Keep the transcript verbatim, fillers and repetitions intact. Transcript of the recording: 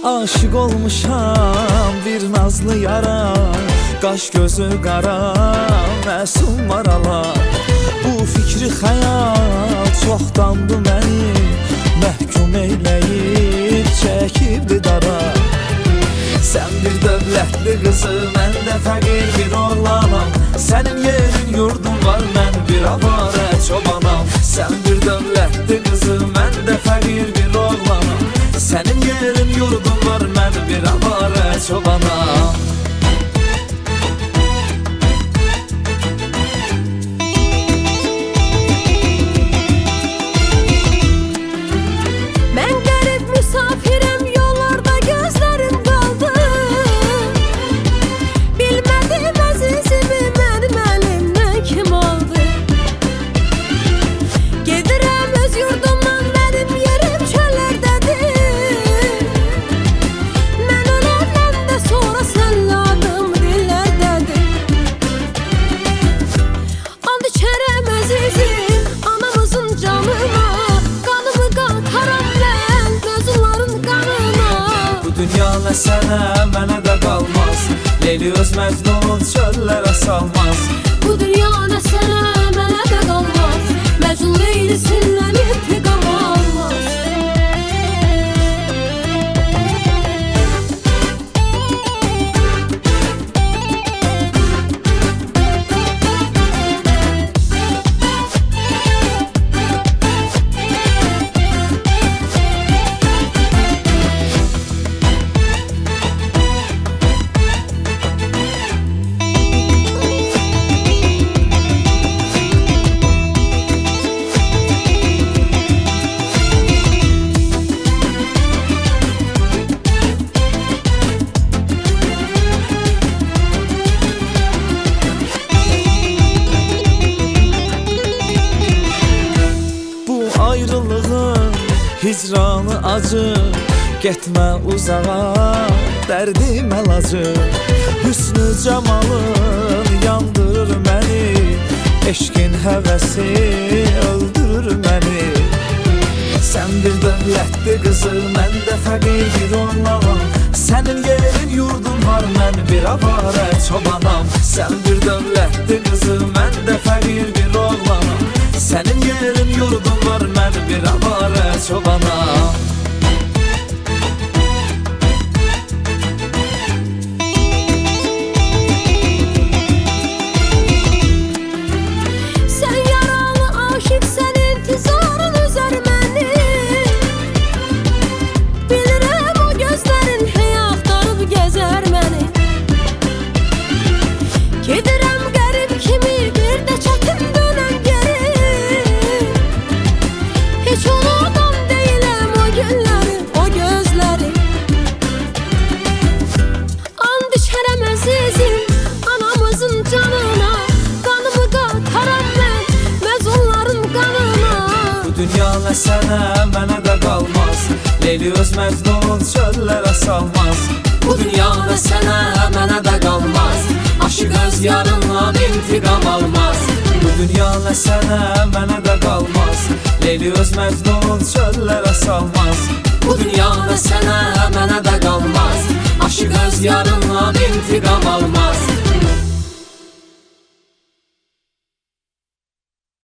Aşık olmuşam bir nazlı yara, qaş gözü qara, məsum maralar. Bu fikri xəyal çoxdandı məni məhkum eyləyib çəkibdi dara. Sən bir dövlətli qızı, mən də fəqir bir oğlanam. Sənin yerin yurdun var, mən bir avarə çobanam. Sən bir dövlətli qızı, mən də fəqir bir oğlanam. Sənin yerin yurdun var, mən bir avarə çobanam. Dünya nə sənə, mənə də qalmaz. Leyli öz Məcnun çöllərə salmaz. Bu dünya nə sənə, mənə də qalmaz. Məcnun Leylisindən intiqam almaz. Ayrılığın hicranı acı, getmə uzağa, dərdim əlacı. Hüsnü camalın yandırır məni, eşqin həvəsi öldürür məni. Sən bir dövlətli qızı, mən də fəqir bir oğlanam. Sənin yerin yurdun var, mən bir avarə çobanam. Sən bir dövlətli qızı, mən də fəqir bir oğlanam. Sənin yerin yurdun var, mən bir avarə çobanam. Sən yaralı aşıq, sən intizarın üzər məni. Bilirəm o gözlərin hey axtarıb gəzər məni. Gedirəm qərib kimi, bir də çətin dönəm geri. Heç unudan deyiləm o günləri, o gözləri. And içərəm əzizim, anamızın canına. Qanımı qataram mən, məzunların qanına. Bu dünya nə sənə, mənə də qalmaz. Leyli öz Məcnun çöllərə salmaz. Bu dünya nə sənə, mənə də qalmaz. Aşıq öz yarından intiqam almaz. Bu dünya nə sənə, mənə də qalmaz. Leyli öz Məcnun çöllərə salmaz. Bu dünya nə sənə, mənə də qalmaz. Aşıq öz yarından intiqam almaz.